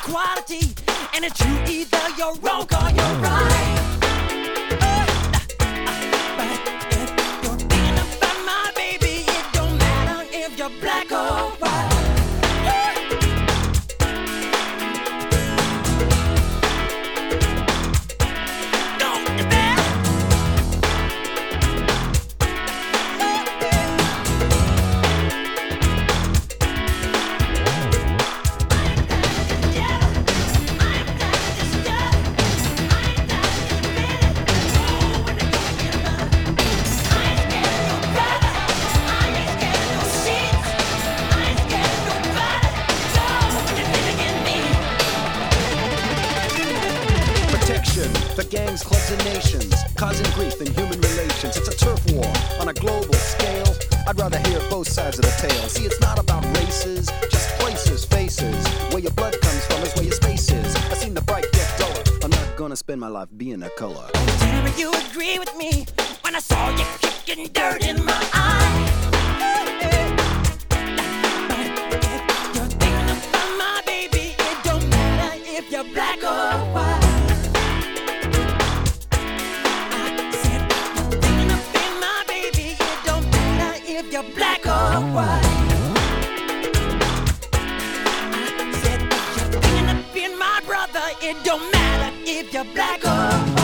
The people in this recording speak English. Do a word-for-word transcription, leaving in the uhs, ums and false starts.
equality, and it's you either you're wrong or you're right. But if you're thinking about my baby, it don't matter if you're black or white. The gangs, clubs, and nations, causing grief in human relations. It's a turf war on a global scale. I'd rather hear both sides of the tale. See, it's not about races, just places, faces. Where your blood comes from is where your space is. I've seen the bright get duller. I'm not gonna spend my life being a color. Tell me you agree with me when I saw you kicking dirt in my eye. But if you're thinking about my baby, it don't matter if you're black or white. If you're black or white, I said if you're thinking of being my brother, it don't matter if you're black or white.